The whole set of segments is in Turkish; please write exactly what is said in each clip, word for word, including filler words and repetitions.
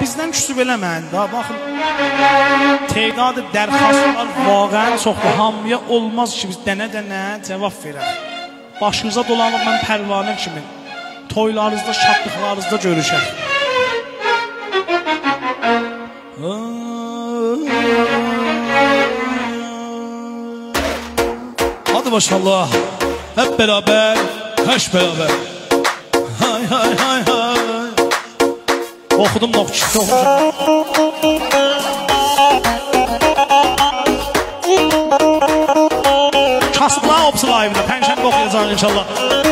bizdən küsüb eləməyin da. Baxın, tedadı dərxastlar vaqəən çoxdur. Hamıya olmaz ki, biz dənə-dənə cavab verək. Başınıza dolanıb mən pərvanə kimi toylarınızda, şadlıqlarınızda görüşək. Hadi maşallah. Hep beraber, heş beraber. Hay hay hay hay. Okudum nokçu, okudum. Kasıblar opsi live'da, penşembe okuyacağım inşallah.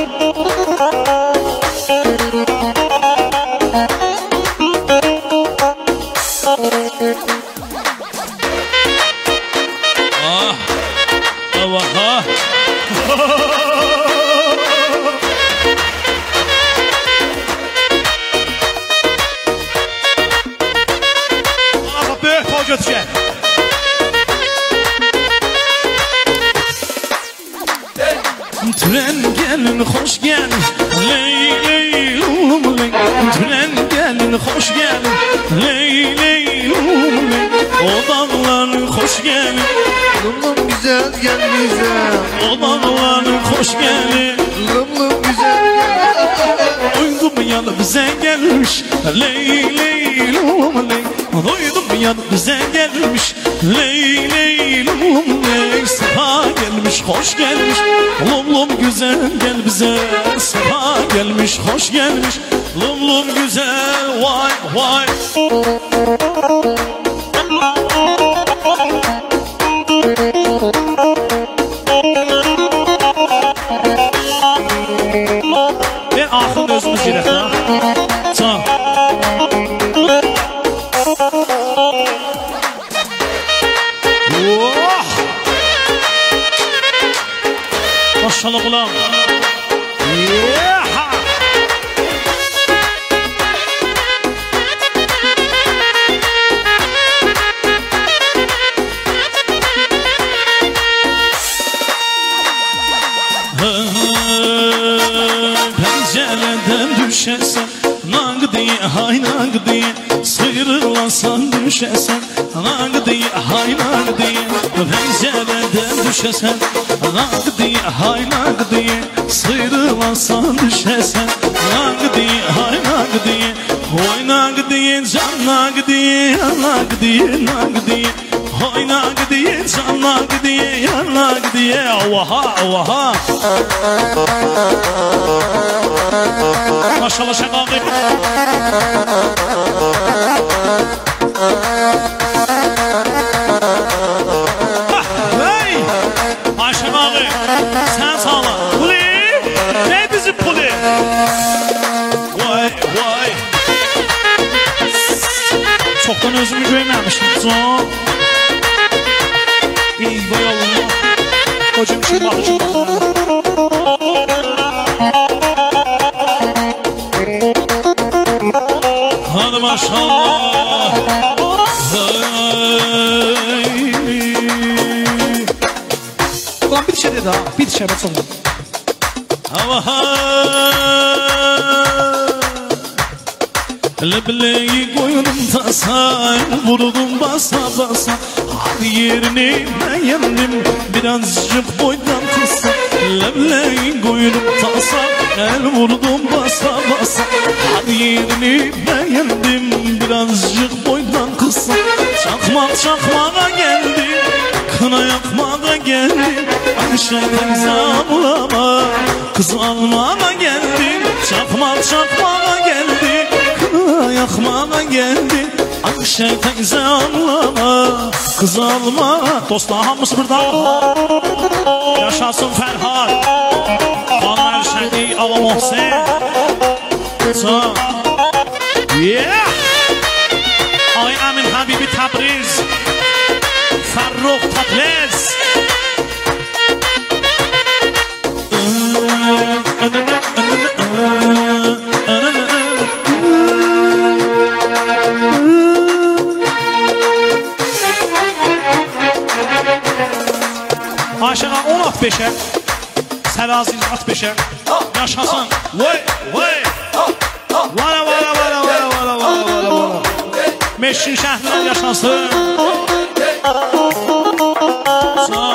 Ah, Allah. Götürək. Tren gelin hoş gel, ley ley lum ley. Tren gelin hoş gel, ley ley lum ley. O dağlar hoş gel, lum lum güzel gel güzel. O dağlar hoş gel, lum lum güzel gel. Uydum yanı bize gelmiş, ley ley lum ley. Duydum yan bize gelmiş, ley ley lum ley. Sefa gelmiş, hoş gelmiş, lum lum güzel gel bize. Sefa gelmiş, hoş gelmiş, lum lum güzel, vay vay. Ben ahıl özümüz girək ha. Can. Maşallah ulan. Yeah. Pencereden düşersen, nang diye hay nang diye. Sıyrılasan düşersen, nang diye hay nang diye. Pencereden düşersen, nang diye hay nang diye. Sıyrılasan düşersen, nang diye hay nang diye. Oy nang diye can nang diye, nang diye nang diye. Oy nang diye can nang diye, nang diye. Oha oha. Maşallah şakakı. Hey! Ayşem abi, sen sağla. Puli! Ne bizim puli? Vay vay. Çoktan özümü görmemiştim. Son. İyi vay Allah. Hocam şu bakışım. Hadi maşallah. Ulan bir şey dedi ha. Bir şey bak sonra. Lebleği koydum tasa, vurdum basa basa. Her yerini beğendim, birazcık boydan kısa. Lebleği koydum tasa, el vurdum basa basa. Her yerini beğendim, birazcık boydan kısa. Çakmak çakmağa geldi, kına yakmağa geldi. Ayşe'den zamlama, kız almama geldi. Çakmak çakmağa geldi, kına yakmağa geldi. Ayşe teyze anlama, kız alma. Dostlar hamısı burada. Yaşasın Ferhat, Xanlar Şədi, Ala Mohsen. Yeah. Ay Amin Habibi Tabriz, Farruq Tablez. Aşağı on at beşe, Seraziz at beşe. Yaşasın. Vay vay. Vara vara vara vara vara vara vara. Meşin şəhərlər yaşasın. Sağ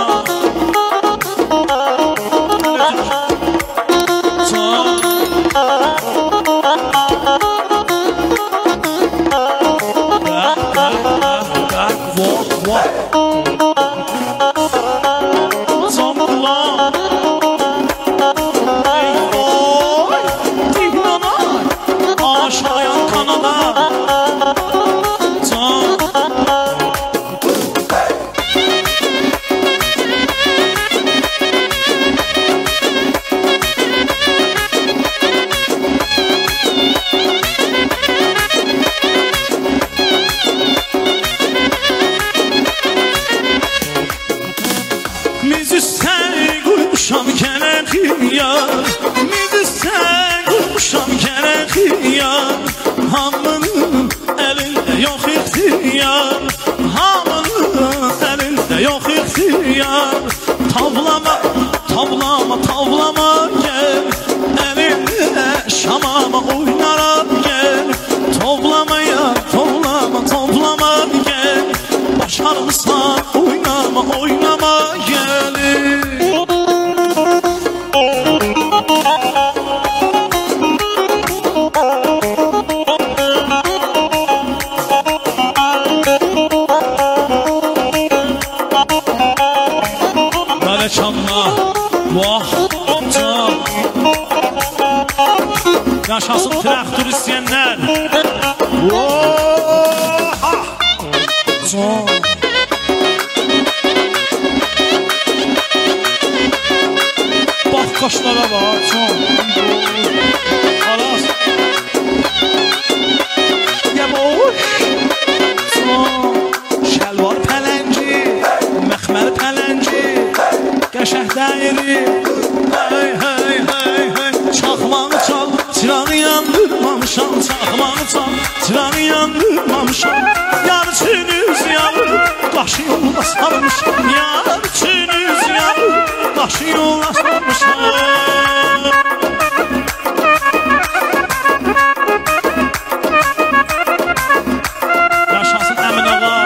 Tavlama, tavlama, tavlama gel. Elinde şamama oynaram gel. Toplamaya, toplama, toplama gel. Başarımsan oynama, oynama gel. Yaşasın traktör isteyenler. Bak kaşlara bak. Alas. Ya boş. Şelvar pəlenci, məxməri pəlenci, qəşəh dəyiri. Hey hey hey hey. Çaxmağı çal, çırağı yandırmamışam. Çaxmağı çal, çırağı yandırmamışam. Yar üçünüz yanır, başı yola sarmışam. Yar üçünüz yanır, başı yola sarmışam. Yaşasın Əmin ağa.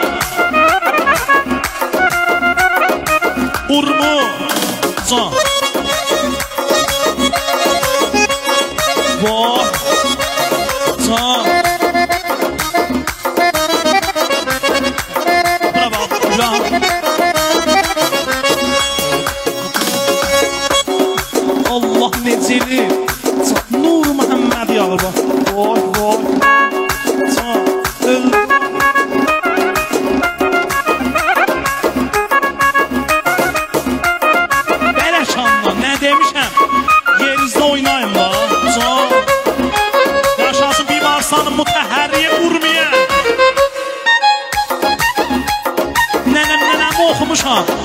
Urmu can. Vah can. Bravo, bravo. Allah neceli. Nur Muhammed yağı bak. Vay vay. Can. Öl. Bələşanla nə demişəm? Yerinizdə oynayın la. Can. Yaşasın bir varsanın mütəhərriyə vurmayan. Nənəm nənəm oxumuşam.